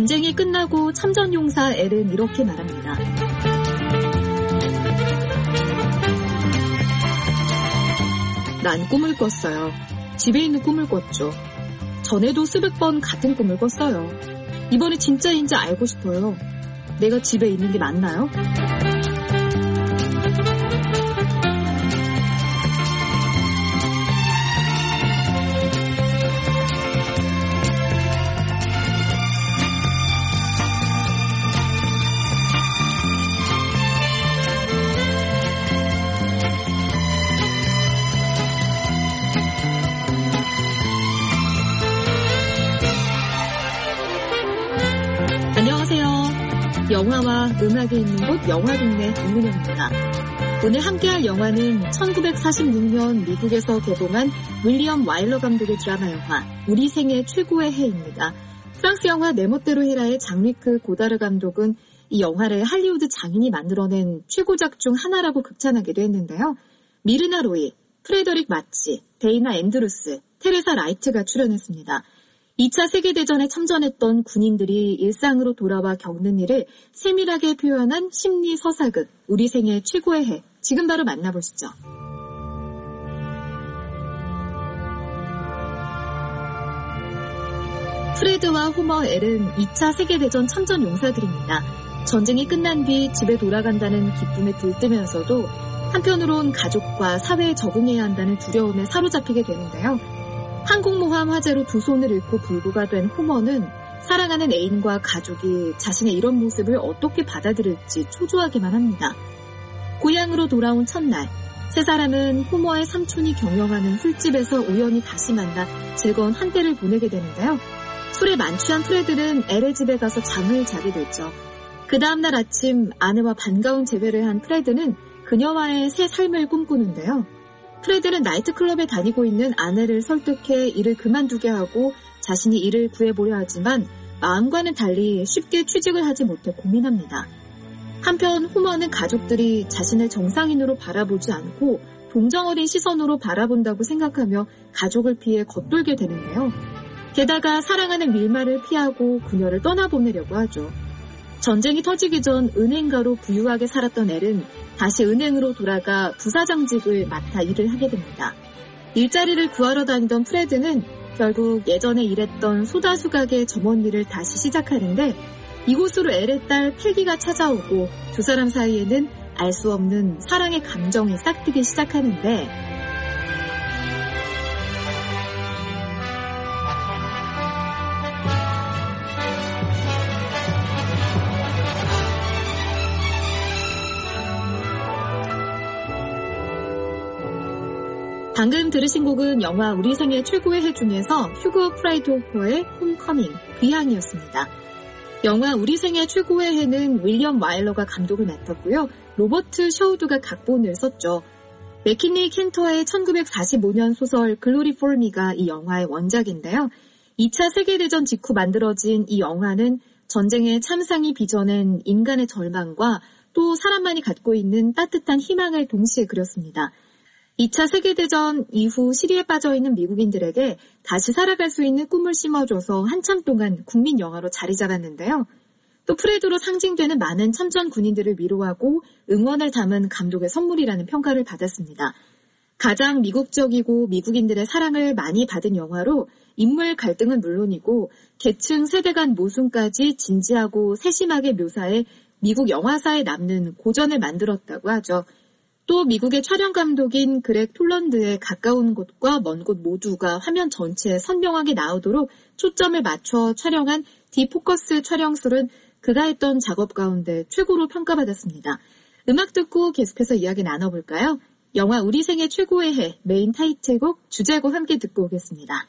전쟁이 끝나고 참전용사 엘은 이렇게 말합니다. 난 꿈을 꿨어요. 집에 있는 꿈을 꿨죠. 전에도 수백 번 같은 꿈을 꿨어요. 이번에 진짜인지 알고 싶어요. 내가 집에 있는 게 맞나요? 영화와 음악이 있는 곳 영화동네 임은영입니다. 오늘 함께할 영화는 1946년 미국에서 개봉한 윌리엄 와일러 감독의 드라마 영화 우리 생애 최고의 해입니다. 프랑스 영화 내 멋대로 해라의 장리크 고다르 감독은 이 영화를 할리우드 장인이 만들어낸 최고작 중 하나라고 극찬하기도 했는데요. 미르나 로이, 프레더릭 마치, 데이나 앤드루스, 테레사 라이트가 출연했습니다. 2차 세계대전에 참전했던 군인들이 일상으로 돌아와 겪는 일을 세밀하게 표현한 심리 서사극 우리 생애 최고의 해. 지금 바로 만나보시죠. 프레드와 호머, 엘은 2차 세계대전 참전 용사들입니다. 전쟁이 끝난 뒤 집에 돌아간다는 기쁨에 들뜨면서도 한편으론 가족과 사회에 적응해야 한다는 두려움에 사로잡히게 되는데요. 항공모함 화재로 두 손을 잃고 불구가 된 호머는 사랑하는 애인과 가족이 자신의 이런 모습을 어떻게 받아들일지 초조하기만 합니다. 고향으로 돌아온 첫날, 세 사람은 호머의 삼촌이 경영하는 술집에서 우연히 다시 만나 즐거운 한때를 보내게 되는데요. 술에 만취한 프레드는 엘의 집에 가서 잠을 자게 됐죠. 그 다음날 아침 아내와 반가운 재회를 한 프레드는 그녀와의 새 삶을 꿈꾸는데요. 프레드는 나이트클럽에 다니고 있는 아내를 설득해 일을 그만두게 하고 자신이 일을 구해보려 하지만 마음과는 달리 쉽게 취직을 하지 못해 고민합니다. 한편 호머는 가족들이 자신을 정상인으로 바라보지 않고 동정어린 시선으로 바라본다고 생각하며 가족을 피해 겉돌게 되는데요. 게다가 사랑하는 윌마를 피하고 그녀를 떠나보내려고 하죠. 전쟁이 터지기 전 은행가로 부유하게 살았던 엘은 다시 은행으로 돌아가 부사장직을 맡아 일을 하게 됩니다. 일자리를 구하러 다니던 프레드는 결국 예전에 일했던 소다수 가게 점원 일을 다시 시작하는데 이곳으로 엘의 딸 패기가 찾아오고 두 사람 사이에는 알 수 없는 사랑의 감정이 싹트기 시작하는데 방금 들으신 곡은 영화 우리 생애 최고의 해 중에서 휴거 프라이드호퍼의 홈커밍, 귀향이었습니다. 영화 우리 생애 최고의 해는 윌리엄 와일러가 감독을 맡았고요. 로버트 셔우드가 각본을 썼죠. 맥키니 켄터의 1945년 소설 글로리 폴 미가 이 영화의 원작인데요. 2차 세계대전 직후 만들어진 이 영화는 전쟁의 참상이 빚어낸 인간의 절망과 또 사람만이 갖고 있는 따뜻한 희망을 동시에 그렸습니다. 2차 세계대전 이후 시리에 빠져있는 미국인들에게 다시 살아갈 수 있는 꿈을 심어줘서 한참 동안 국민 영화로 자리 잡았는데요. 또 프레드로 상징되는 많은 참전 군인들을 위로하고 응원을 담은 감독의 선물이라는 평가를 받았습니다. 가장 미국적이고 미국인들의 사랑을 많이 받은 영화로 인물 갈등은 물론이고 계층 세대 간 모순까지 진지하고 세심하게 묘사해 미국 영화사에 남는 고전을 만들었다고 하죠. 또 미국의 촬영 감독인 그렉 톨런드의 가까운 곳과 먼 곳 모두가 화면 전체에 선명하게 나오도록 초점을 맞춰 촬영한 디포커스 촬영술은 그가 했던 작업 가운데 최고로 평가받았습니다. 음악 듣고 계속해서 이야기 나눠볼까요? 영화 우리 생애 최고의 해 메인 타이틀곡 주제곡 함께 듣고 오겠습니다.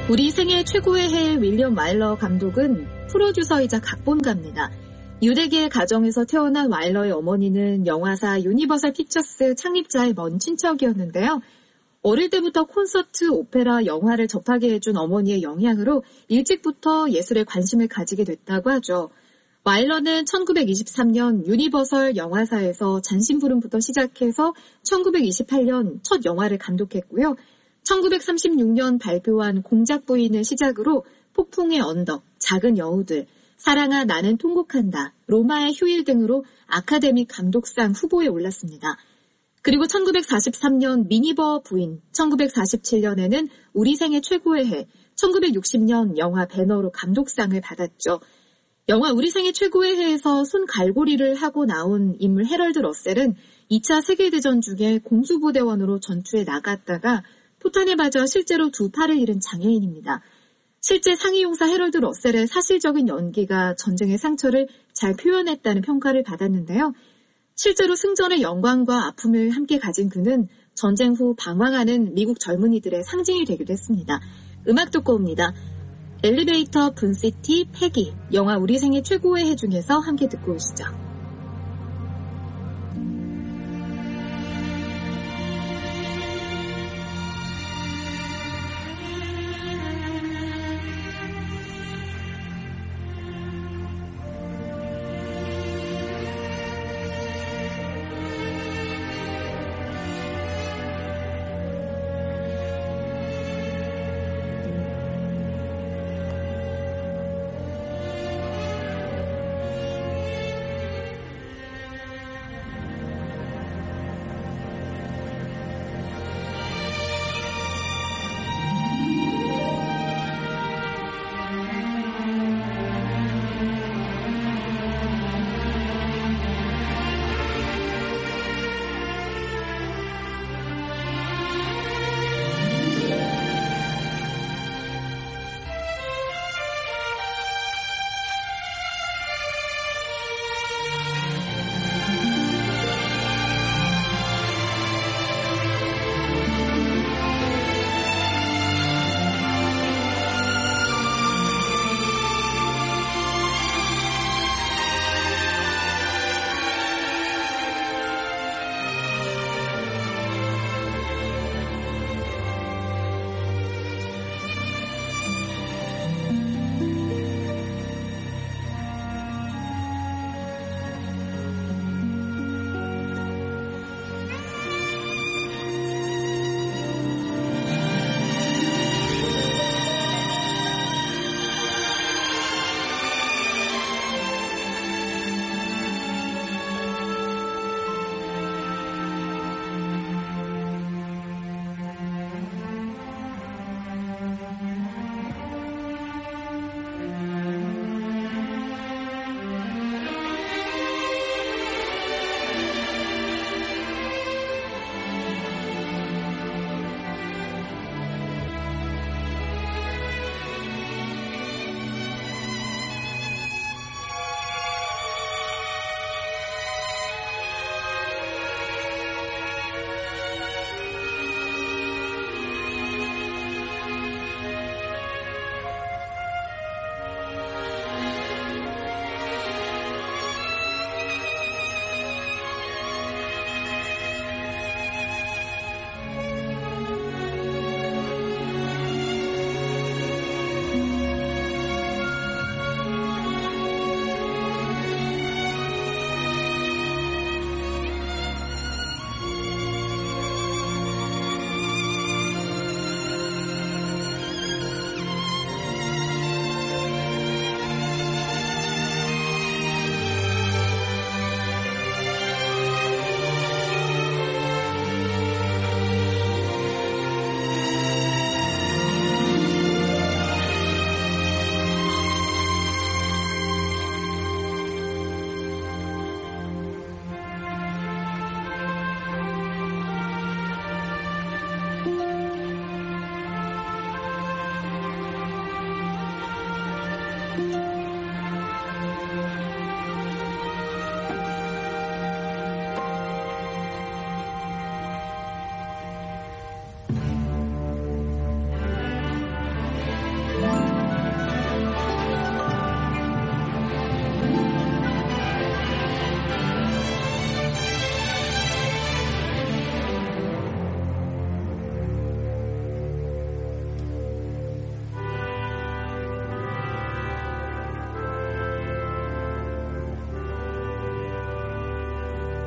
우리 생애 최고의 해 윌리엄 와일러 감독은 프로듀서이자 각본가입니다. 유대계의 가정에서 태어난 와일러의 어머니는 영화사 유니버설 픽처스 창립자의 먼 친척이었는데요. 어릴 때부터 콘서트, 오페라, 영화를 접하게 해준 어머니의 영향으로 일찍부터 예술에 관심을 가지게 됐다고 하죠. 와일러는 1923년 유니버설 영화사에서 잔심부름부터 시작해서 1928년 첫 영화를 감독했고요. 1936년 발표한 공작부인을 시작으로 폭풍의 언덕, 작은 여우들, 사랑아 나는 통곡한다, 로마의 휴일 등으로 아카데미 감독상 후보에 올랐습니다. 그리고 1943년 미니버 부인, 1947년에는 우리 생애 최고의 해, 1960년 영화 배너로 감독상을 받았죠. 영화 우리 생애 최고의 해에서 손갈고리를 하고 나온 인물 해럴드 러셀은 2차 세계대전 중에 공수부대원으로 전투에 나갔다가 포탄에 맞아 실제로 두 팔을 잃은 장애인입니다. 실제 상위용사 해럴드 러셀의 사실적인 연기가 전쟁의 상처를 잘 표현했다는 평가를 받았는데요. 실제로 승전의 영광과 아픔을 함께 가진 그는 전쟁 후 방황하는 미국 젊은이들의 상징이 되기도 했습니다. 음악 듣고 옵니다. 엘리베이터, 분시티, 패기, 영화 우리 생애 최고의 해 중에서 함께 듣고 오시죠.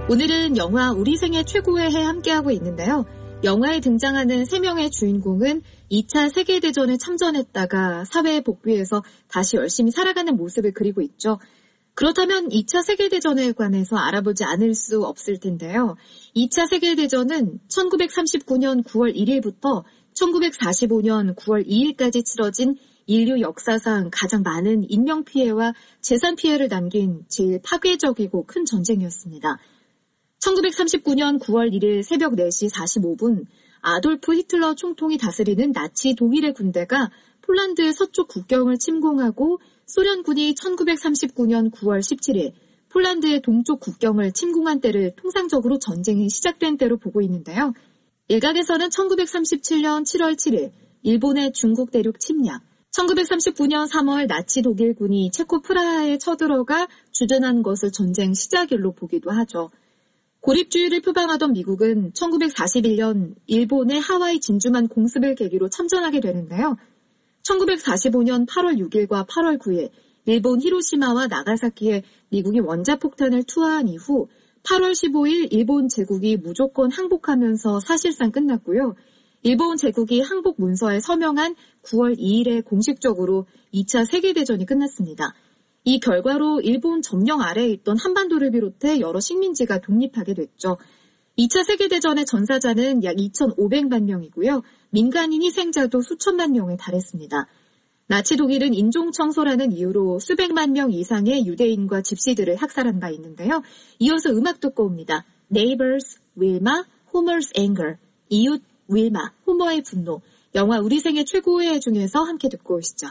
오늘은 영화 우리 생애 최고의 해 함께하고 있는데요. 영화에 등장하는 3명의 주인공은 2차 세계대전에 참전했다가 사회에 복귀해서 다시 열심히 살아가는 모습을 그리고 있죠. 그렇다면 2차 세계대전에 관해서 알아보지 않을 수 없을 텐데요. 2차 세계대전은 1939년 9월 1일부터 1945년 9월 2일까지 치러진 인류 역사상 가장 많은 인명피해와 재산 피해를 남긴 제일 파괴적이고 큰 전쟁이었습니다. 1939년 9월 1일 새벽 4시 45분 아돌프 히틀러 총통이 다스리는 나치 독일의 군대가 폴란드의 서쪽 국경을 침공하고 소련군이 1939년 9월 17일 폴란드의 동쪽 국경을 침공한 때를 통상적으로 전쟁이 시작된 때로 보고 있는데요. 일각에서는 1937년 7월 7일 일본의 중국 대륙 침략, 1939년 3월 나치 독일군이 체코 프라하에 쳐들어가 주전한 것을 전쟁 시작일로 보기도 하죠. 고립주의를 표방하던 미국은 1941년 일본의 하와이 진주만 공습을 계기로 참전하게 되는데요. 1945년 8월 6일과 8월 9일 일본 히로시마와 나가사키에 미국이 원자폭탄을 투하한 이후 8월 15일 일본 제국이 무조건 항복하면서 사실상 끝났고요. 일본 제국이 항복 문서에 서명한 9월 2일에 공식적으로 2차 세계대전이 끝났습니다. 이 결과로 일본 점령 아래에 있던 한반도를 비롯해 여러 식민지가 독립하게 됐죠. 2차 세계대전의 전사자는 약 2,500만 명이고요. 민간인 희생자도 수천만 명에 달했습니다. 나치 독일은 인종청소라는 이유로 수백만 명 이상의 유대인과 집시들을 학살한 바 있는데요. 이어서 음악 듣고 옵니다. Neighbors, Wilma, Homer's Anger, 이웃, 윌마, 호머의 분노, 영화 우리 생애 최고의 해 중에서 함께 듣고 오시죠.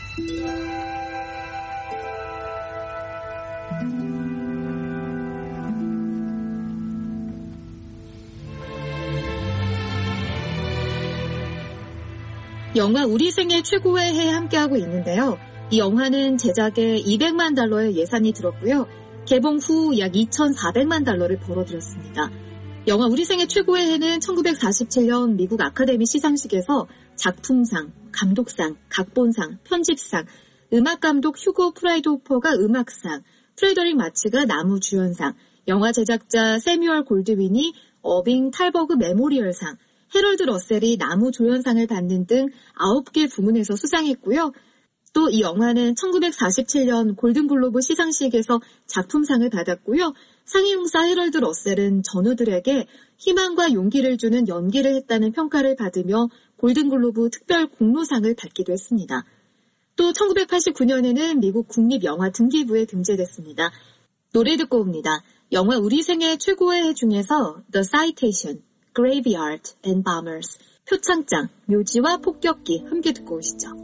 영화 우리 생애 최고의 해에 함께하고 있는데요. 이 영화는 제작에 $200만 달러의 예산이 들었고요. 개봉 후 약 2,400만 달러를 벌어들였습니다. 영화 우리 생애 최고의 해는 1947년 미국 아카데미 시상식에서 작품상, 감독상, 각본상, 편집상, 음악감독 휴고 프라이드호퍼가 음악상, 프레더릭 마츠가 나무주연상, 영화 제작자 세뮤얼 골드윈이 어빙 탈버그 메모리얼상, 해럴드 러셀이 나무조연상을 받는 등 9개 부문에서 수상했고요. 또 이 영화는 1947년 골든글로브 시상식에서 작품상을 받았고요. 상임용사 해럴드 러셀은 전우들에게 희망과 용기를 주는 연기를 했다는 평가를 받으며 골든글로브 특별 공로상을 받기도 했습니다. 또 1989년에는 미국 국립영화등기부에 등재됐습니다. 노래 듣고 옵니다. 영화 우리 생애 최고의 해 중에서 The Citation, Graveyard and Bombers, 표창장, 묘지와 폭격기 함께 듣고 오시죠.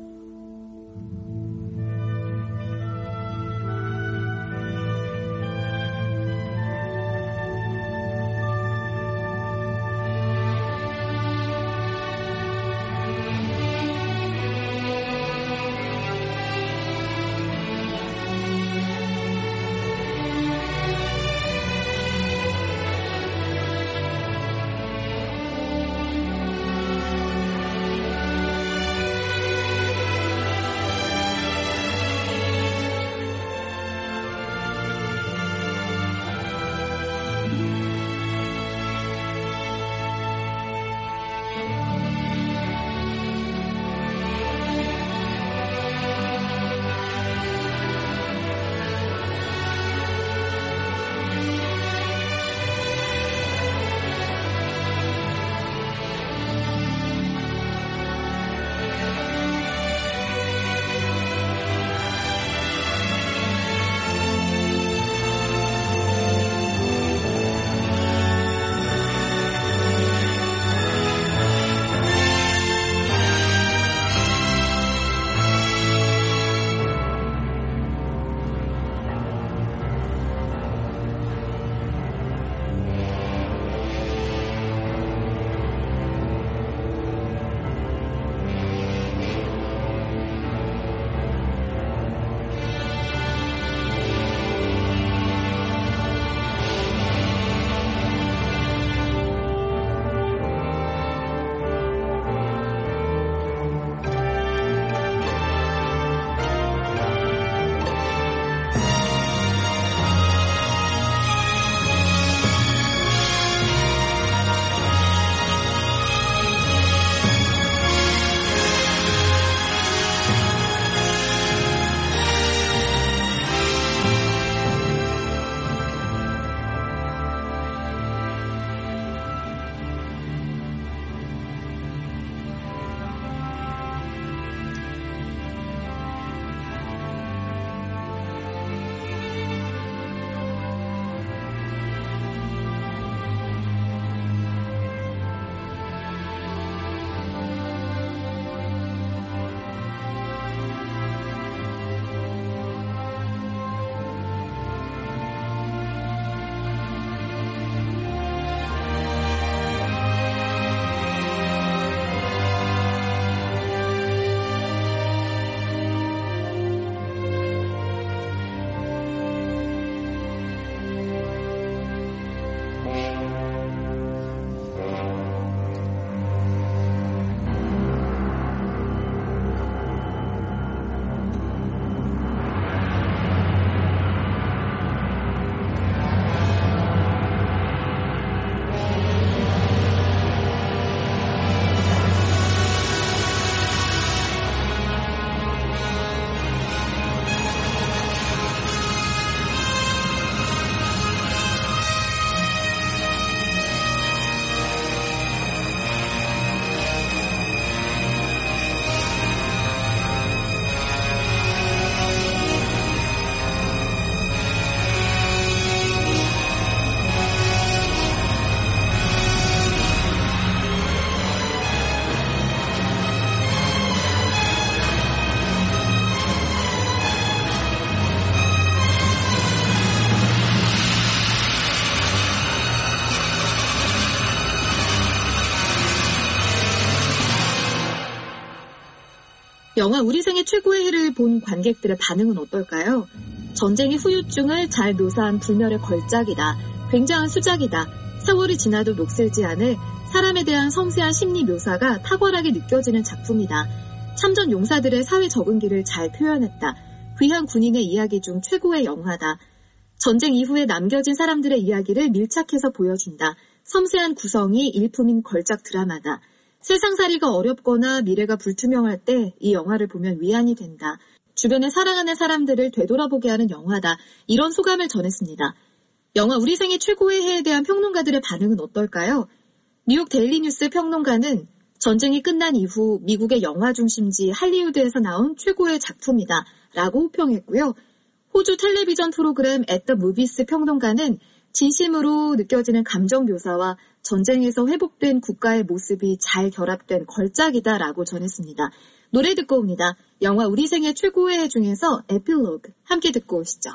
영화 우리 생애 최고의 해를 본 관객들의 반응은 어떨까요? 전쟁의 후유증을 잘 묘사한 불멸의 걸작이다. 굉장한 수작이다. 세월이 지나도 녹슬지 않을 사람에 대한 섬세한 심리 묘사가 탁월하게 느껴지는 작품이다. 참전 용사들의 사회 적응기를 잘 표현했다. 귀한 군인의 이야기 중 최고의 영화다. 전쟁 이후에 남겨진 사람들의 이야기를 밀착해서 보여준다. 섬세한 구성이 일품인 걸작 드라마다. 세상살이가 어렵거나 미래가 불투명할 때 이 영화를 보면 위안이 된다. 주변에 사랑하는 사람들을 되돌아보게 하는 영화다. 이런 소감을 전했습니다. 영화 우리 생애 최고의 해에 대한 평론가들의 반응은 어떨까요? 뉴욕 데일리 뉴스 평론가는 전쟁이 끝난 이후 미국의 영화 중심지 할리우드에서 나온 최고의 작품이다 라고 호평했고요. 호주 텔레비전 프로그램 at the movies 평론가는 진심으로 느껴지는 감정 묘사와 전쟁에서 회복된 국가의 모습이 잘 결합된 걸작이다 라고 전했습니다. 노래 듣고 옵니다. 영화 우리 생애 최고의 해 중에서 에필로그 함께 듣고 오시죠.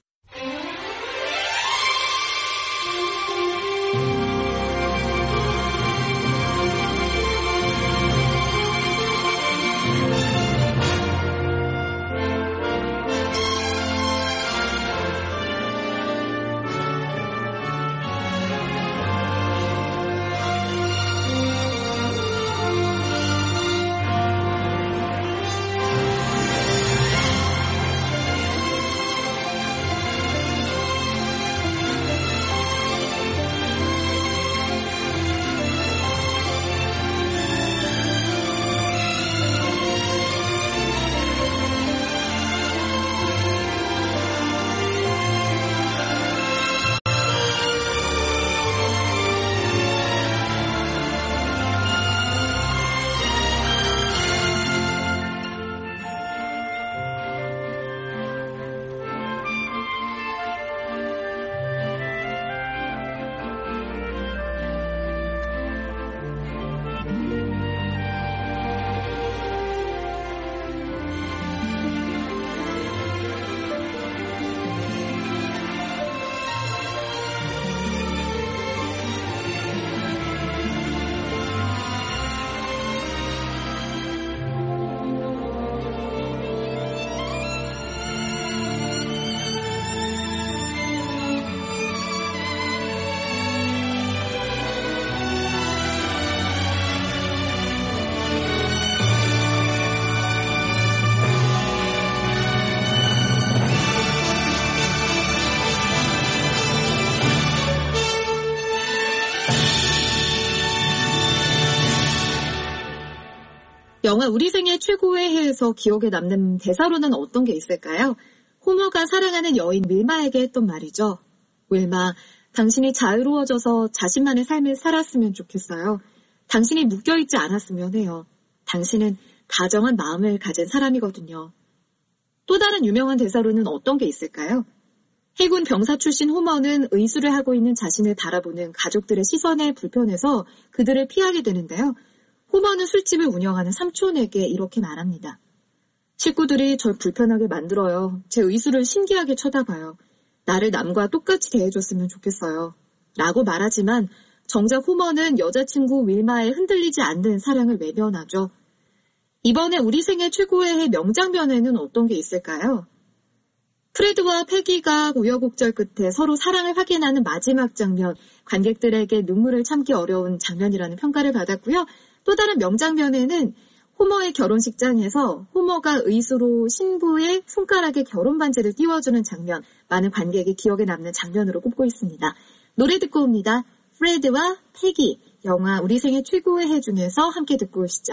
영화 우리 생애 최고의 해에서 기억에 남는 대사로는 어떤 게 있을까요? 호머가 사랑하는 여인 윌마에게 했던 말이죠. 윌마, 당신이 자유로워져서 자신만의 삶을 살았으면 좋겠어요. 당신이 묶여있지 않았으면 해요. 당신은 다정한 마음을 가진 사람이거든요. 또 다른 유명한 대사로는 어떤 게 있을까요? 해군 병사 출신 호머는 의수를 하고 있는 자신을 바라보는 가족들의 시선에 불편해서 그들을 피하게 되는데요. 호머는 술집을 운영하는 삼촌에게 이렇게 말합니다. 식구들이 절 불편하게 만들어요. 제 의수를 신기하게 쳐다봐요. 나를 남과 똑같이 대해줬으면 좋겠어요. 라고 말하지만 정작 호머는 여자친구 윌마에 흔들리지 않는 사랑을 외면하죠. 이번에 우리 생애 최고의 해 명장면에는 어떤 게 있을까요? 프레드와 패기가 우여곡절 끝에 서로 사랑을 확인하는 마지막 장면, 관객들에게 눈물을 참기 어려운 장면이라는 평가를 받았고요. 또 다른 명장면에는 호머의 결혼식장에서 호머가 의수로 신부의 손가락에 결혼 반지를 띄워주는 장면, 많은 관객이 기억에 남는 장면으로 꼽고 있습니다. 노래 듣고 옵니다. 프레드와 패기, 영화 우리 생애 최고의 해 중에서 함께 듣고 오시죠.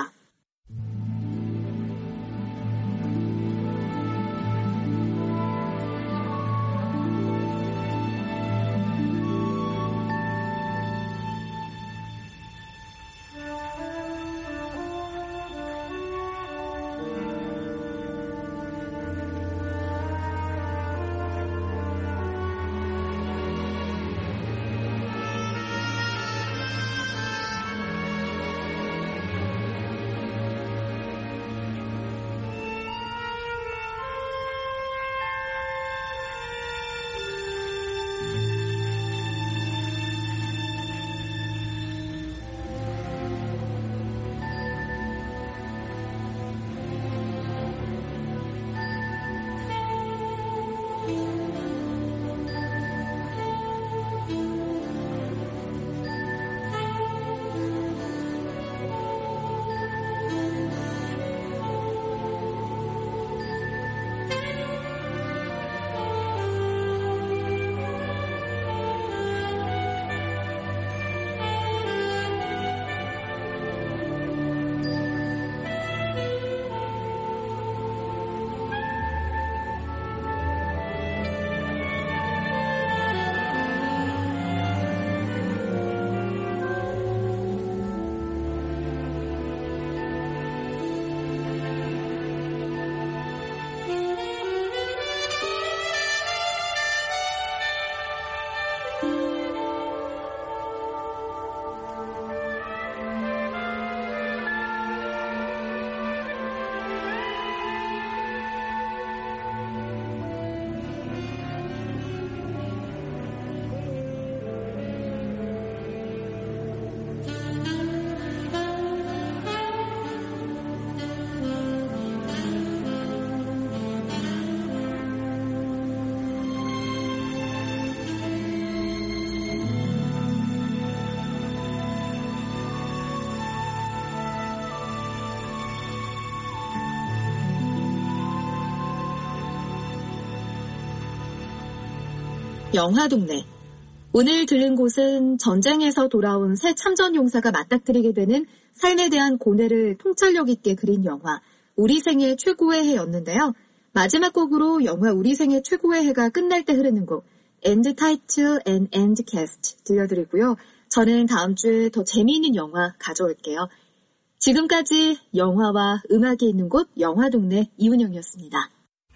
영화동네. 오늘 들른 곳은 전쟁에서 돌아온 새 참전용사가 맞닥뜨리게 되는 삶에 대한 고뇌를 통찰력 있게 그린 영화 우리 생애 최고의 해였는데요. 마지막 곡으로 영화 우리 생애 최고의 해가 끝날 때 흐르는 곡 End Title and End Cast 들려드리고요. 저는 다음 주에 더 재미있는 영화 가져올게요. 지금까지 영화와 음악이 있는 곳 영화동네 이은영이었습니다.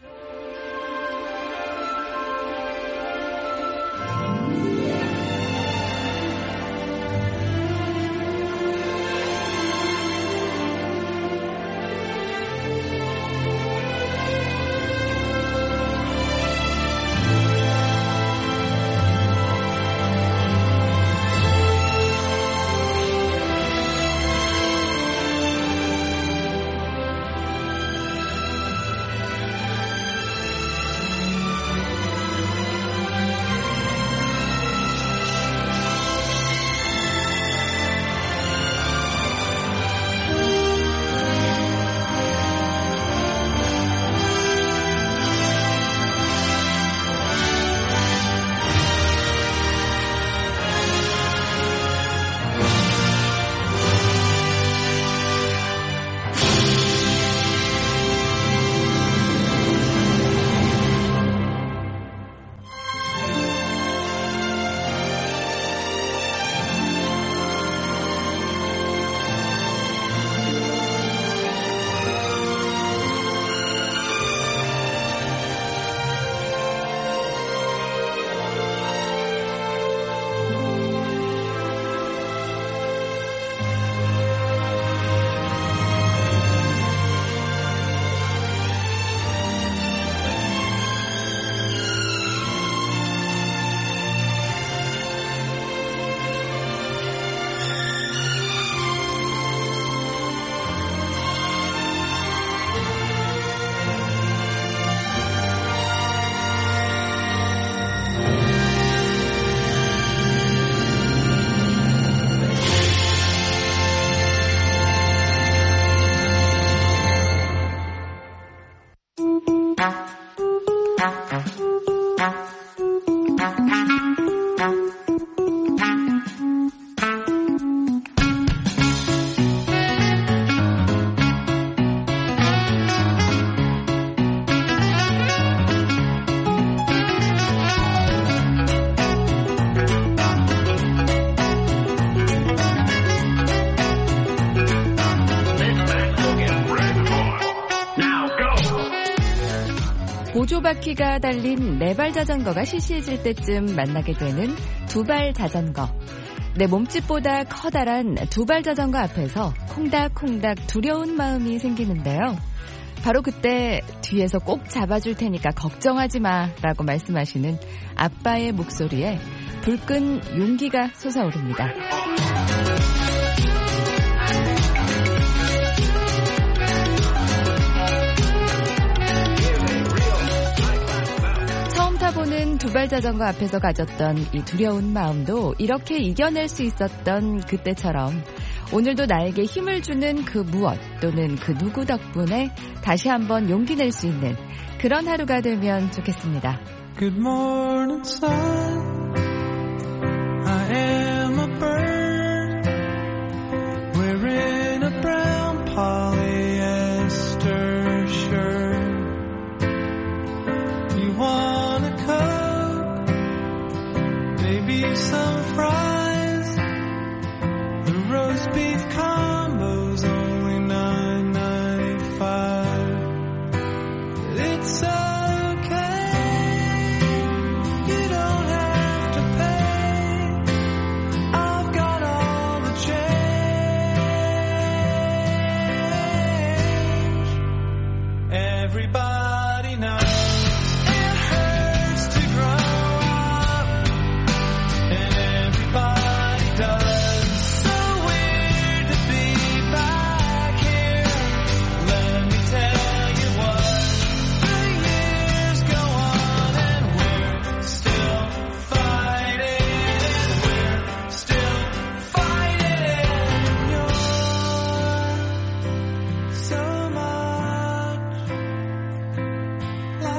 보조바퀴가 달린 네발 자전거가 시시해질 때쯤 만나게 되는 두발 자전거. 내 몸집보다 커다란 두발 자전거 앞에서 콩닥콩닥 두려운 마음이 생기는데요. 바로 그때 뒤에서 꼭 잡아줄 테니까 걱정하지 마라고 말씀하시는 아빠의 목소리에 불끈 용기가 솟아오릅니다. 보는 두발 자전거 앞에서 가졌던 이 두려운 마음도 이렇게 이겨낼 수 있었던 그때처럼 오늘도 나에게 힘을 주는 그 무엇 또는 그 누구 덕분에 다시 한번 용기 낼 수 있는 그런 하루가 되면 좋겠습니다. Good morning, sun. I am a bird wearing a brown polyester shirt. You want a Coke, maybe some fries. The roast beef combo's only $9.95. It's everybody knows it hurts to grow up, and everybody does. So weird to be back here. Let me tell you what, the years go on and we're still fighting, and we're still fighting. You're so much like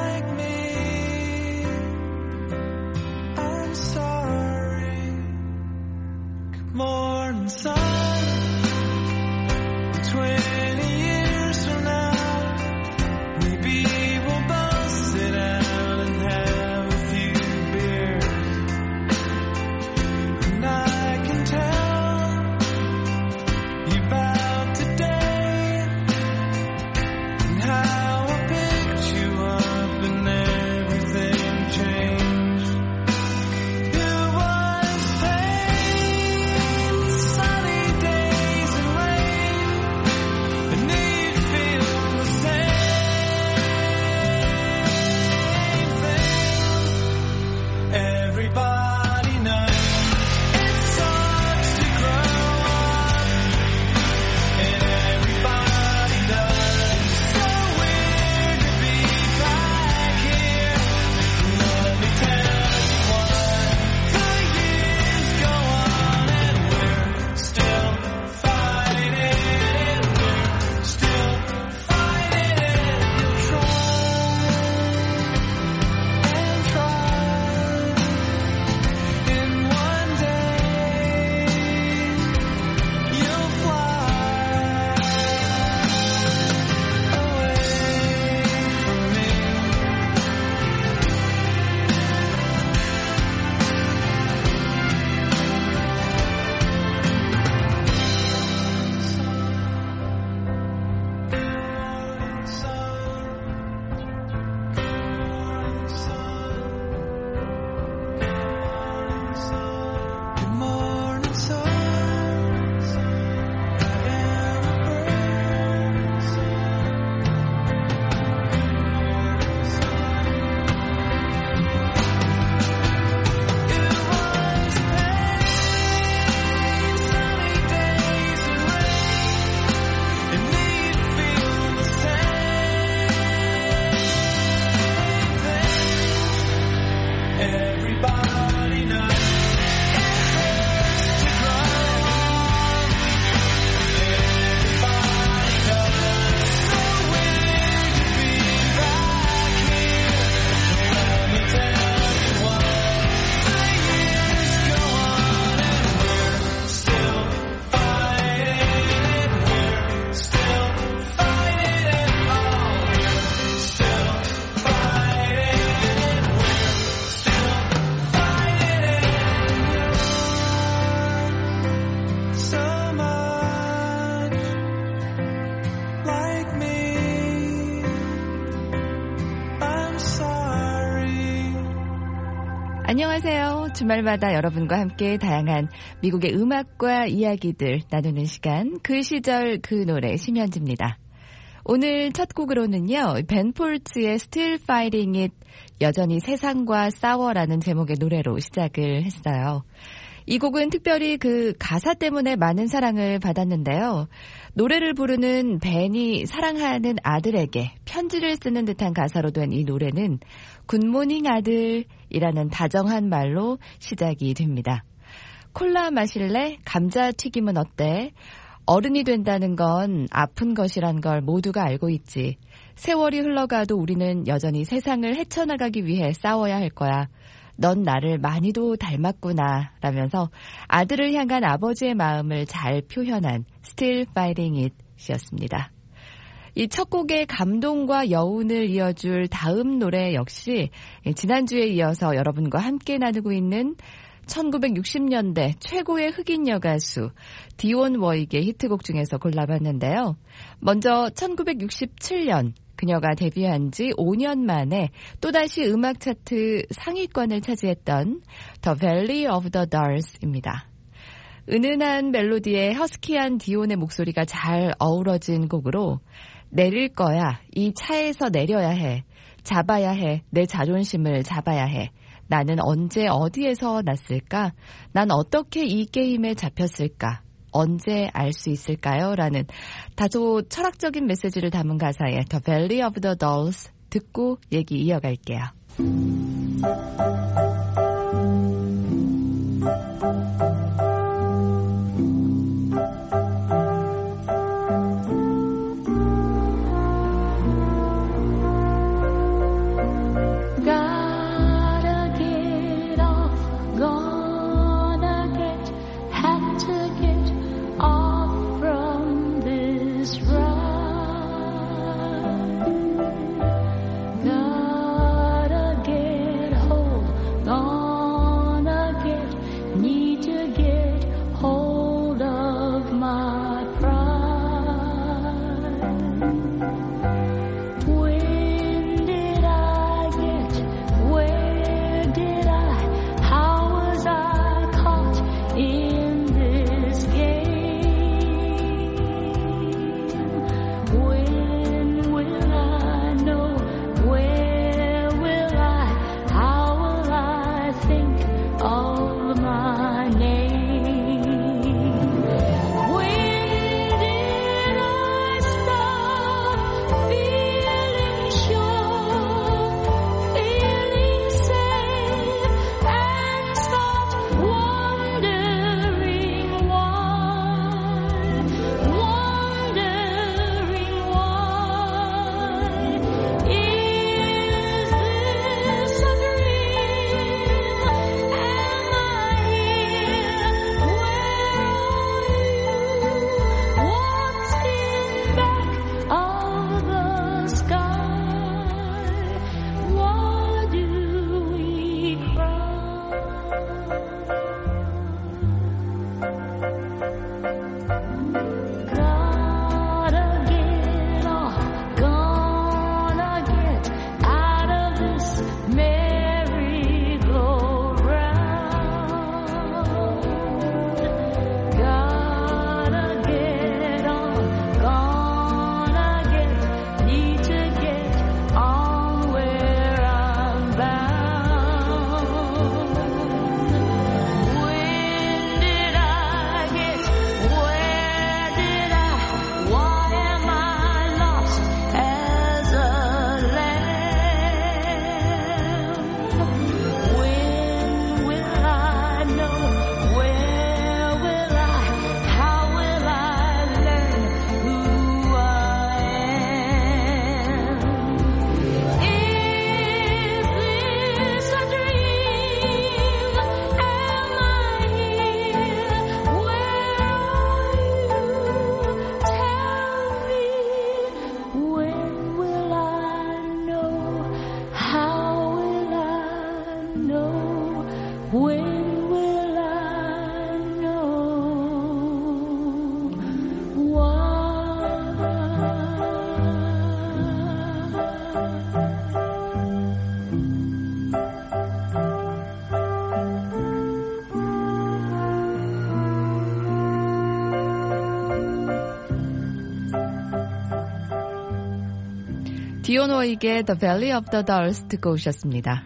안녕하세요. 주말마다 여러분과 함께 다양한 미국의 음악과 이야기들 나누는 시간, 그 시절 그 노래 심현지입니다. 오늘 첫 곡으로는요, 벤 폴츠의 Still Fighting It, 여전히 세상과 싸워라는 제목의 노래로 시작을 했어요. 이 곡은 특별히 그 가사 때문에 많은 사랑을 받았는데요. 노래를 부르는 벤이 사랑하는 아들에게 편지를 쓰는 듯한 가사로 된 이 노래는 굿모닝 아들이라는 다정한 말로 시작이 됩니다. 콜라 마실래? 감자튀김은 어때? 어른이 된다는 건 아픈 것이란 걸 모두가 알고 있지. 세월이 흘러가도 우리는 여전히 세상을 헤쳐나가기 위해 싸워야 할 거야. 넌 나를 많이도 닮았구나 라면서 아들을 향한 아버지의 마음을 잘 표현한 Still Fighting It 이었습니다. 이 첫 곡의 감동과 여운을 이어줄 다음 노래 역시 지난주에 이어서 여러분과 함께 나누고 있는 1960년대 최고의 흑인 여가수 디온 워익의 히트곡 중에서 골라봤는데요. 먼저 1967년 그녀가 데뷔한 지 5년 만에 또다시 음악 차트 상위권을 차지했던 The Valley of the Dolls입니다. 은은한 멜로디에 허스키한 디온의 목소리가 잘 어우러진 곡으로 내릴 거야, 이 차에서 내려야 해, 잡아야 해, 내 자존심을 잡아야 해, 나는 언제 어디에서 났을까, 난 어떻게 이 게임에 잡혔을까, 언제 알 수 있을까요? 라는 다소 철학적인 메시지를 담은 가사의 The Valley of the Dolls 듣고 얘기 이어갈게요. 디온 워익의 The Valley of the Dolls 듣고 오셨습니다.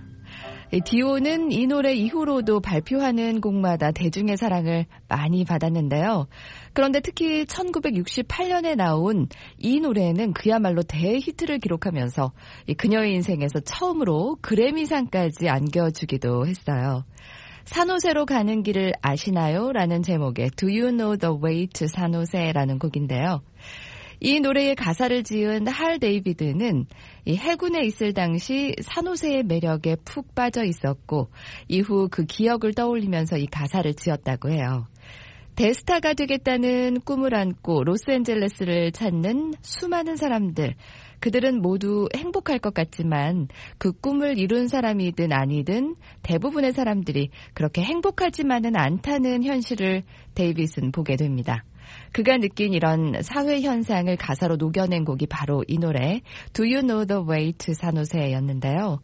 디온은 이 노래 이후로도 발표하는 곡마다 대중의 사랑을 많이 받았는데요. 그런데 특히 1968년에 나온 이 노래는 그야말로 대히트를 기록하면서 그녀의 인생에서 처음으로 그래미상까지 안겨주기도 했어요. 산호세로 가는 길을 아시나요? 라는 제목의 Do You Know the Way to 산호세라는 곡인데요. 이 노래의 가사를 지은 할 데이비드는 이 해군에 있을 당시 산호세의 매력에 푹 빠져 있었고 이후 그 기억을 떠올리면서 이 가사를 지었다고 해요. 대스타가 되겠다는 꿈을 안고 로스앤젤레스를 찾는 수많은 사람들, 그들은 모두 행복할 것 같지만 그 꿈을 이룬 사람이든 아니든 대부분의 사람들이 그렇게 행복하지만은 않다는 현실을 데이빗은 보게 됩니다. 그가 느낀 이런 사회 현상을 가사로 녹여낸 곡이 바로 이 노래 Do You Know the Way to 산호세였는데요.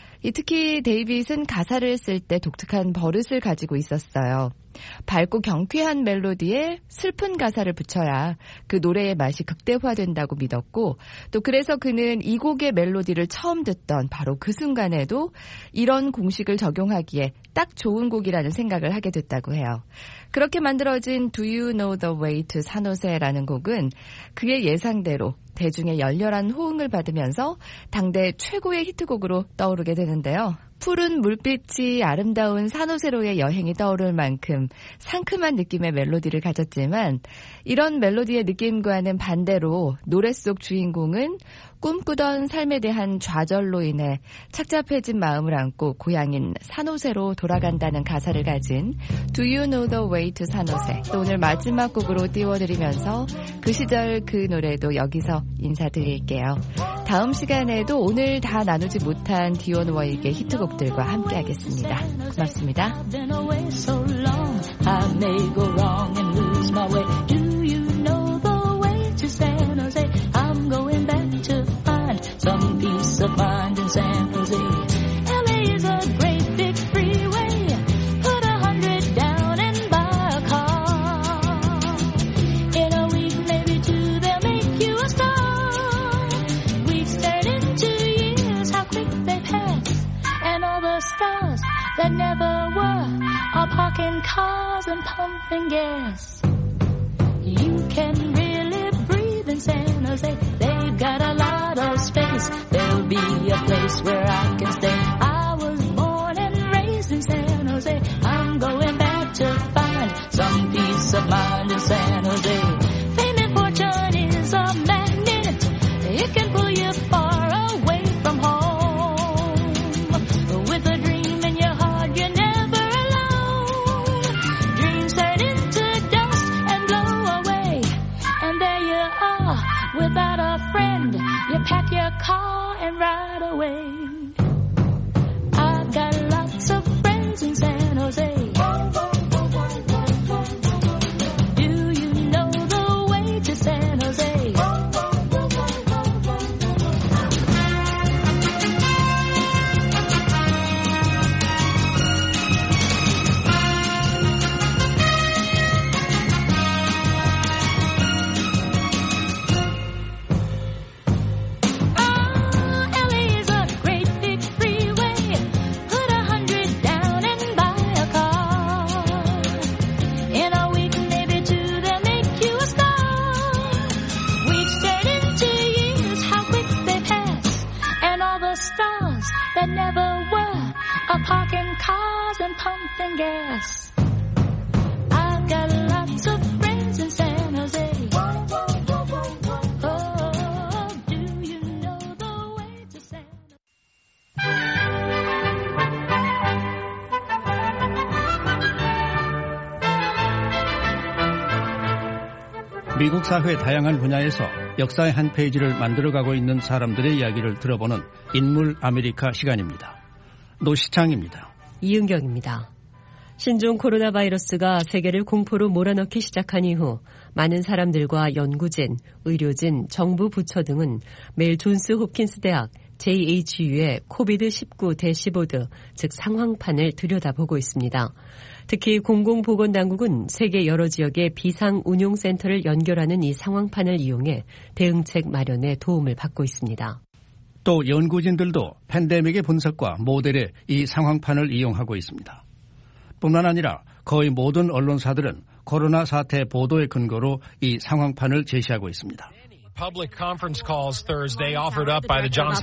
특히 데이빗은 가사를 쓸 때 독특한 버릇을 가지고 있었어요. 밝고 경쾌한 멜로디에 슬픈 가사를 붙여야 그 노래의 맛이 극대화된다고 믿었고 또 그래서 그는 이 곡의 멜로디를 처음 듣던 바로 그 순간에도 이런 공식을 적용하기에 딱 좋은 곡이라는 생각을 하게 됐다고 해요. 그렇게 만들어진 Do You Know the Way to 산호세라는 곡은 그의 예상대로 대중의 열렬한 호응을 받으면서 당대 최고의 히트곡으로 떠오르게 되는데요. 푸른 물빛이 아름다운 산호세로의 여행이 떠오를 만큼 상큼한 느낌의 멜로디를 가졌지만 이런 멜로디의 느낌과는 반대로 노래 속 주인공은 꿈꾸던 삶에 대한 좌절로 인해 착잡해진 마음을 안고 고향인 산호세로 돌아간다는 가사를 가진 Do You Know the Way to 산호세, 또 오늘 마지막 곡으로 띄워드리면서 그 시절 그 노래도 여기서 인사드릴게요. 다음 시간에도 오늘 다 나누지 못한 디온 워익의 히트곡들과 함께하겠습니다. 고맙습니다. Some peace of mind in San Jose. LA is a great big freeway. Put 100 down and buy a car. In a week, maybe two, they'll make you a star. Weeks turn into years, how quick they pass. And all the stars that never were are parking cars and pumping gas. You can really breathe in San Jose. They've got a lot of space. There'll be a place where I can stay. I was born and raised in San Jose. I'm going back to find some peace of mind in San Jose. Fame and fortune is a magnet. It can pull you far away from home. With a dream in your heart, you're never alone. Dreams turn into dust and blow away. And there you are, without a friend. You pack your car and ride away. I've got lots of friends in San Jose. Do you know the way to San Jose? That never were are parking cars and pumping gas. I've got lots of friends in San Jose. Oh, do you know the way to San Jose? 미국 사회 다양한 분야에서 역사의 한 페이지를 만들어가고 있는 사람들의 이야기를 들어보는 인물 아메리카 시간입니다. 노시창입니다. 이은경입니다. 신종 코로나 바이러스가 세계를 공포로 몰아넣기 시작한 이후 많은 사람들과 연구진, 의료진, 정부 부처 등은 매일 존스 홉킨스 대학 JHU의 코비드-19 대시보드, 즉 상황판을 들여다보고 있습니다. 특히 공공보건당국은 세계 여러 지역의 비상운용센터를 연결하는 이 상황판을 이용해 대응책 마련에 도움을 받고 있습니다. 또 연구진들도 팬데믹의 분석과 모델의 이 상황판을 이용하고 있습니다. 뿐만 아니라 거의 모든 언론사들은 코로나 사태 보도의 근거로 이 상황판을 제시하고 있습니다. Public conference calls Thursday offered up by the Johns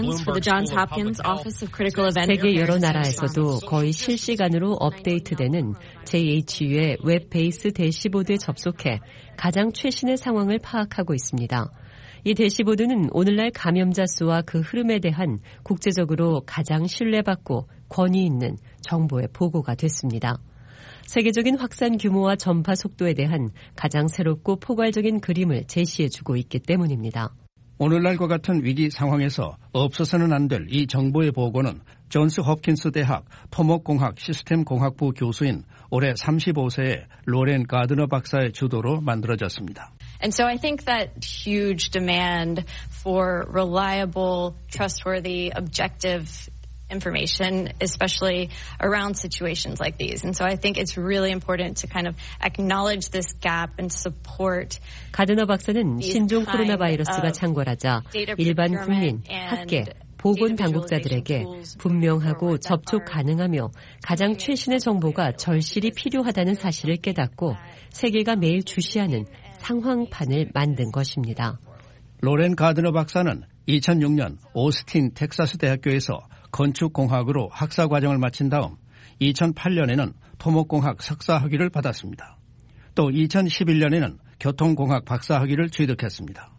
Hopkins Office of Critical Event. 세계 여러 나라에서도 거의 실시간으로 업데이트되는 JHU의 웹 베이스 대시보드에 접속해 가장 최신의 상황을 파악하고 있습니다. 이 대시보드는 오늘날 감염자 수와 그 흐름에 대한 국제적으로 가장 신뢰받고 권위 있는 정보의 보고가 됐습니다. 세계적인 확산 규모와 전파 속도에 대한 가장 새롭고 포괄적인 그림을 제시해주고 있기 때문입니다. 오늘날과 같은 위기 상황에서 없어서는 안 될 이 정보의 보고는 존스 홉킨스 대학 토목공학 시스템공학부 교수인 올해 35세의 로렌 가드너 박사의 주도로 만들어졌습니다. And so I think that huge demand for reliable, trustworthy, objective information, especially around situations like these. And so I think it's really important to kind of acknowledge this gap and support. 가드너 박사는 신종 코로나 바이러스가 창궐하자 일반 국민, 학계, 보건 당국자들에게 분명하고 접촉 가능하며 가장 최신의 정보가 절실히 필요하다는 사실을 깨닫고 세계가 매일 주시하는 상황판을 만든 것입니다. 로렌 가드너 박사는 2006년 오스틴 텍사스 대학교에서 건축공학으로 학사과정을 마친 다음 2008년에는 토목공학 석사학위를 받았습니다. 또 2011년에는 교통공학 박사학위를 취득했습니다.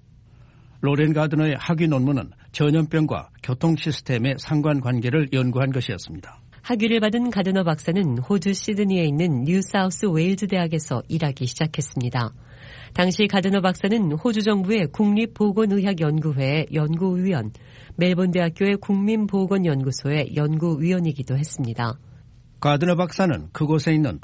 로렌 가드너의 학위 논문은 전염병과 교통시스템의 상관관계를 연구한 것이었습니다. 학위를 받은 가드너 박사는 호주 시드니에 있는 뉴사우스 웨일즈 대학에서 일하기 시작했습니다. 당시 가드너 박사는 호주 정부의 국립보건의학연구회의 연구위원, 멜본 대학교의 국민보건연구소의 연구위원이기도 했습니다. 가드너 박사는 그곳에 있는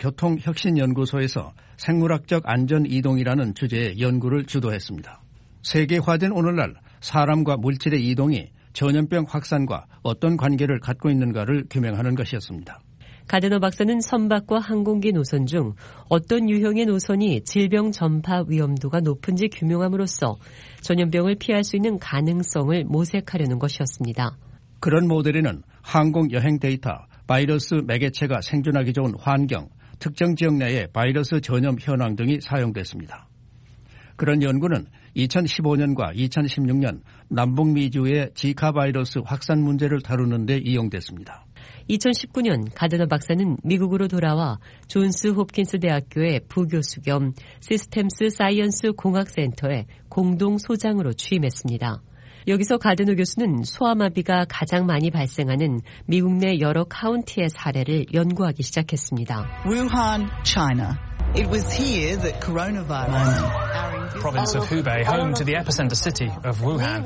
통합교통혁신연구소에서 생물학적 안전이동이라는 주제의 연구를 주도했습니다. 세계화된 오늘날 사람과 물질의 이동이 전염병 확산과 어떤 관계를 갖고 있는가를 규명하는 것이었습니다. 가드너 박사는 선박과 항공기 노선 중 어떤 유형의 노선이 질병 전파 위험도가 높은지 규명함으로써 전염병을 피할 수 있는 가능성을 모색하려는 것이었습니다. 그런 모델에는 항공 여행 데이터, 바이러스 매개체가 생존하기 좋은 환경, 특정 지역 내의 바이러스 전염 현황 등이 사용됐습니다. 그런 연구는 2015년과 2016년 남북미주의 지카 바이러스 확산 문제를 다루는 데 이용됐습니다. 2019년 가드너 박사는 미국으로 돌아와 존스 홉킨스 대학교의 부교수 겸 시스템스 사이언스 공학센터의 공동 소장으로 취임했습니다. 여기서 가드너 교수는 소아마비가 가장 많이 발생하는 미국 내 여러 카운티의 사례를 연구하기 시작했습니다. Wuhan, China. It was here that coronavirus. Province of Hubei, home to the epicenter city of Wuhan.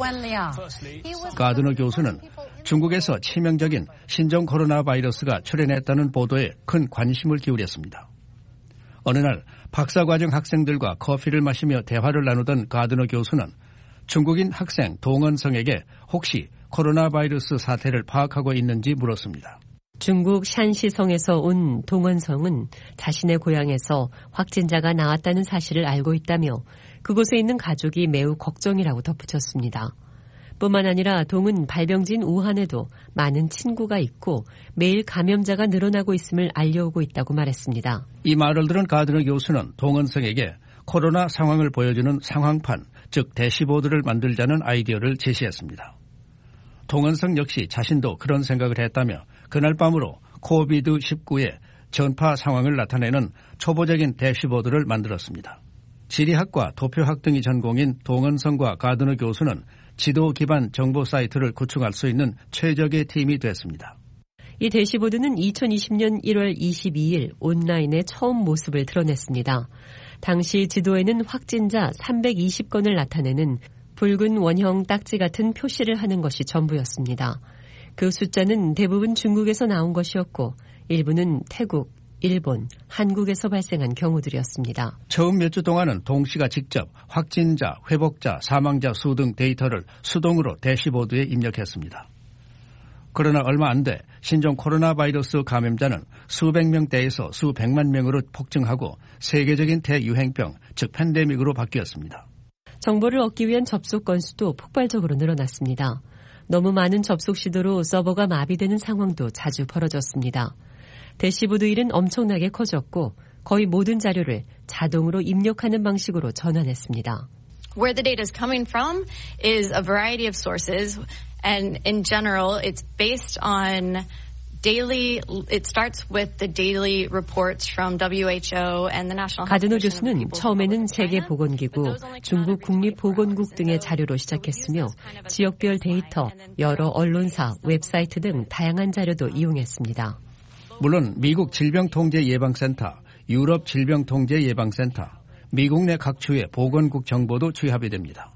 가드너 교수는 중국에서 치명적인 신종 코로나 바이러스가 출현했다는 보도에 큰 관심을 기울였습니다. 어느 날 박사과정 학생들과 커피를 마시며 대화를 나누던 가드너 교수는 중국인 학생 동원성에게 혹시 코로나 바이러스 사태를 파악하고 있는지 물었습니다. 중국 샨시성에서 온 동원성은 자신의 고향에서 확진자가 나왔다는 사실을 알고 있다며 그곳에 있는 가족이 매우 걱정이라고 덧붙였습니다. 뿐만 아니라 동은 발병지인 우한에도 많은 친구가 있고 매일 감염자가 늘어나고 있음을 알려오고 있다고 말했습니다. 이 말을 들은 가드너 교수는 동원성에게 코로나 상황을 보여주는 상황판, 즉 대시보드를 만들자는 아이디어를 제시했습니다. 동원성 역시 자신도 그런 생각을 했다며 그날 밤으로 코비드-19의 전파 상황을 나타내는 초보적인 대시보드를 만들었습니다. 지리학과 도표학 등이 전공인 동원성과 가드너 교수는 지도 기반 정보 사이트를 구축할 수 있는 최적의 팀이 됐습니다. 이 대시보드는 2020년 1월 22일 온라인에 처음 모습을 드러냈습니다. 당시 지도에는 확진자 320건을 나타내는 붉은 원형 딱지 같은 표시를 하는 것이 전부였습니다. 그 숫자는 대부분 중국에서 나온 것이었고 일부는 태국, 일본, 한국에서 발생한 경우들이었습니다. 처음 몇 주 동안은 동 씨가 직접 확진자, 회복자, 사망자 수 등 데이터를 수동으로 대시보드에 입력했습니다. 그러나 얼마 안 돼 신종 코로나 바이러스 감염자는 수백 명대에서 수백만 명으로 폭증하고 세계적인 대유행병, 즉 팬데믹으로 바뀌었습니다. 정보를 얻기 위한 접속 건수도 폭발적으로 늘어났습니다. 너무 많은 접속 시도로 서버가 마비되는 상황도 자주 벌어졌습니다. 대시보드 일은 엄청나게 커졌고 거의 모든 자료를 자동으로 입력하는 방식으로 전환했습니다. Where the data is coming from is a variety of sources, and in general, it's based on it starts with the daily reports from WHO and the National Health 가드너 교수는 처음에는 세계보건기구, 중국 국립보건국 등의 자료로 시작했으며 지역별 데이터, 여러 언론사, 웹사이트 등 다양한 자료도 이용했습니다. 물론 미국 질병통제예방센터, 유럽 질병통제예방센터, 미국 내 각 주의 보건국 정보도 취합이 됩니다.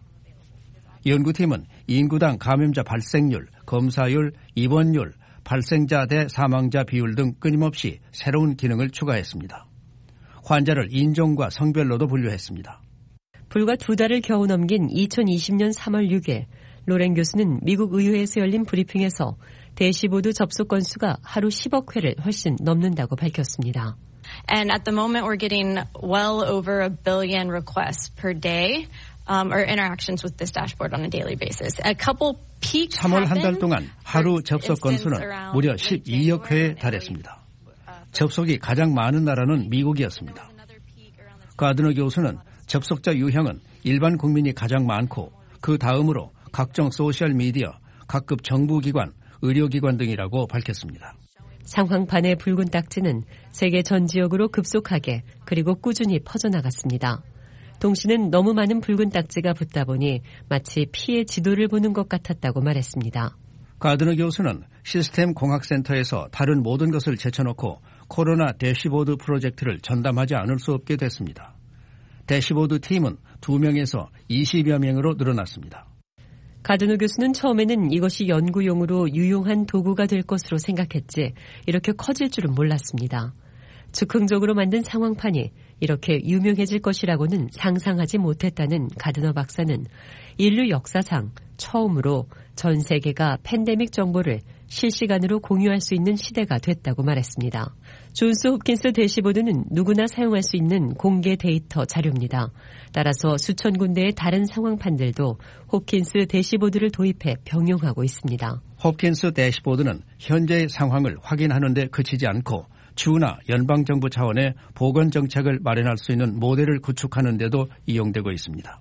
연구팀은 인구당 감염자 발생률, 검사율, 입원율, 발생자 대 사망자 비율 등 끊임없이 새로운 기능을 추가했습니다. 환자를 인종과 성별로도 분류했습니다. 불과 2달을 겨우 넘긴 2020년 3월 6일, 로렌 교수는 미국 의회에서 열린 브리핑에서 대시보드 접속 건수가 하루 10억 회를 훨씬 넘는다고 밝혔습니다. And at the moment we're getting well over 1 billion requests per day. Or interactions with this dashboard on a daily basis. A couple peaks 3월 한 달 동안 하루 접속 건수는 무려 12억 회에 달했습니다. 접속이 가장 많은 나라는 미국이었습니다. 가드너 교수는 접속자 유형은 일반 국민이 가장 많고 그 다음으로 각종 소셜미디어, 각급 정부기관, 의료기관 등이라고 밝혔습니다. 상황판의 붉은 딱지는 세계 전 지역으로 급속하게 그리고 꾸준히 퍼져나갔습니다. 동시는 너무 많은 붉은 딱지가 붙다 보니 마치 피해 지도를 보는 것 같았다고 말했습니다. 가드너 교수는 시스템 공학센터에서 다른 모든 것을 제쳐놓고 코로나 대시보드 프로젝트를 전담하지 않을 수 없게 됐습니다. 대시보드 팀은 2명에서 20여 명으로 늘어났습니다. 가드너 교수는 처음에는 이것이 연구용으로 유용한 도구가 될 것으로 생각했지 이렇게 커질 줄은 몰랐습니다. 즉흥적으로 만든 상황판이 이렇게 유명해질 것이라고는 상상하지 못했다는 가드너 박사는 인류 역사상 처음으로 전 세계가 팬데믹 정보를 실시간으로 공유할 수 있는 시대가 됐다고 말했습니다. 존스 홉킨스 대시보드는 누구나 사용할 수 있는 공개 데이터 자료입니다. 따라서 수천 군데의 다른 상황판들도 홉킨스 대시보드를 도입해 병용하고 있습니다. 홉킨스 대시보드는 현재의 상황을 확인하는 데 그치지 않고 주나 연방정부 차원의 보건정책을 마련할 수 있는 모델을 구축하는 데도 이용되고 있습니다.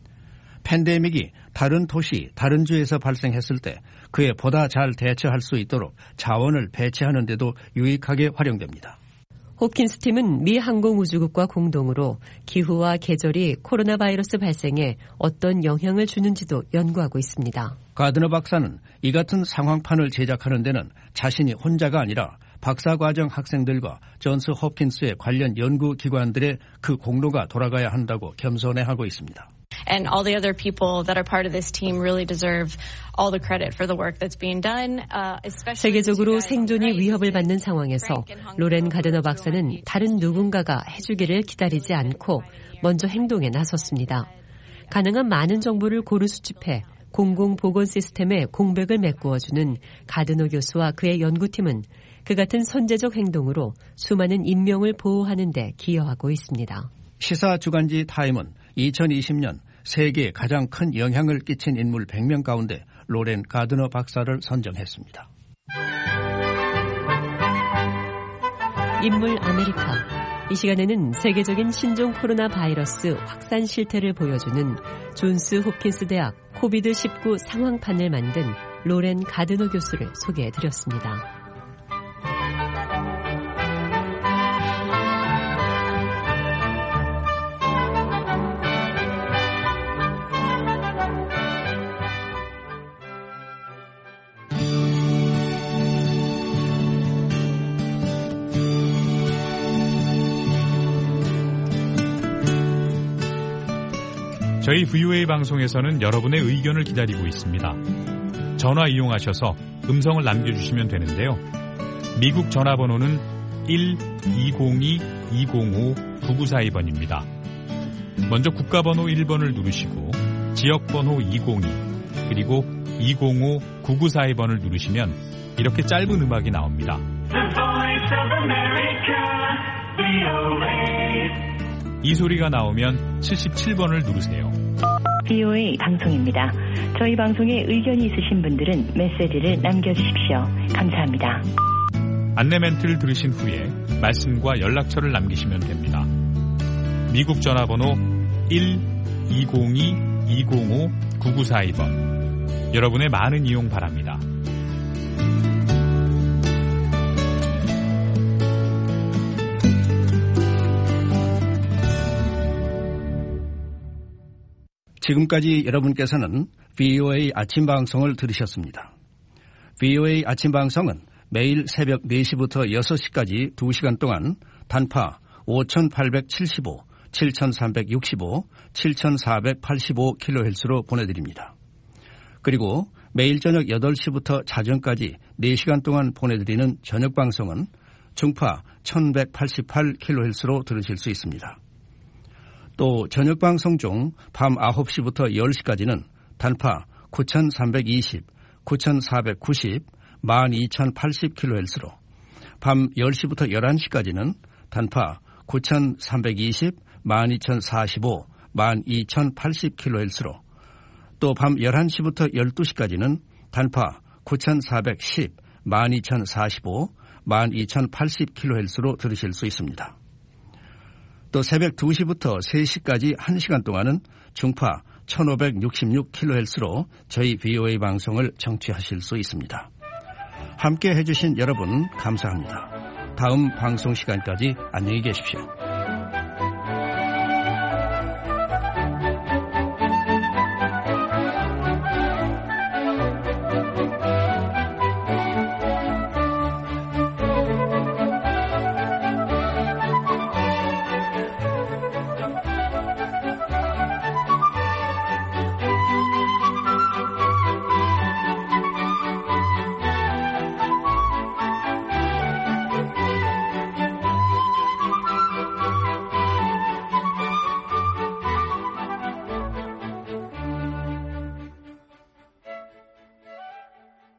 팬데믹이 다른 도시, 다른 주에서 발생했을 때 그에 보다 잘 대처할 수 있도록 자원을 배치하는 데도 유익하게 활용됩니다. 홉킨스 팀은 미 항공우주국과 공동으로 기후와 계절이 코로나 바이러스 발생에 어떤 영향을 주는지도 연구하고 있습니다. 가드너 박사는 이 같은 상황판을 제작하는 데는 자신이 혼자가 아니라 박사과정 학생들과 존스 홉킨스의 관련 연구기관들의 그 공로가 돌아가야 한다고 겸손해하고 있습니다. And all the other people that are part of this team really deserve all the credit for the work that's being done. 세계적으로 생존이 위협을 받는 상황에서 로렌 가드너 박사는 다른 누군가가 해주기를 기다리지 않고 먼저 행동에 나섰습니다. 가능한 많은 정보를 고루 수집해 공공보건 시스템에 공백을 메꾸어주는 가드너 교수와 그의 연구팀은 그 같은 선제적 행동으로 수많은 인명을 보호하는 데 기여하고 있습니다. 시사 주간지 타임은 2020년 세계에 가장 큰 영향을 끼친 인물 100명 가운데 로렌 가드너 박사를 선정했습니다. 인물 아메리카. 이 시간에는 세계적인 신종 코로나 바이러스 확산 실태를 보여주는 존스 홉킨스 대학 코비드-19 상황판을 만든 로렌 가드너 교수를 소개해드렸습니다. 저희 VOA 방송에서는 여러분의 의견을 기다리고 있습니다. 전화 이용하셔서 음성을 남겨주시면 되는데요. 미국 전화번호는 1-202-205-9942번입니다. 먼저 국가번호 1번을 누르시고 지역번호 202 그리고 205-9942번을 누르시면 이렇게 짧은 음악이 나옵니다. 이 소리가 나오면 77번을 누르세요. VOA 방송입니다. 저희 방송에 의견이 있으신 분들은 메시지를 남겨주십시오. 감사합니다. 안내 멘트를 들으신 후에 말씀과 연락처를 남기시면 됩니다. 미국 전화번호 1-202-205-9942번. 여러분의 많은 이용 바랍니다. 지금까지 여러분께서는 VOA 아침 방송을 들으셨습니다. VOA 아침 방송은 매일 새벽 4시부터 6시까지 2시간 동안 단파 5875, 7365, 7485kHz로 보내드립니다. 그리고 매일 저녁 8시부터 자정까지 4시간 동안 보내드리는 저녁 방송은 중파 1188kHz로 들으실 수 있습니다. 또 저녁 방송 중 밤 9시부터 10시까지는 단파 9320, 9490, 12080kHz로, 밤 10시부터 11시까지는 단파 9320, 12045, 12080kHz로, 또 밤 11시부터 12시까지는 단파 9410, 12045, 12080kHz로 들으실 수 있습니다. 또 새벽 2시부터 3시까지 1시간 동안은 중파 1566kHz로 저희 VOA 방송을 청취하실 수 있습니다. 함께 해주신 여러분 감사합니다. 다음 방송 시간까지 안녕히 계십시오.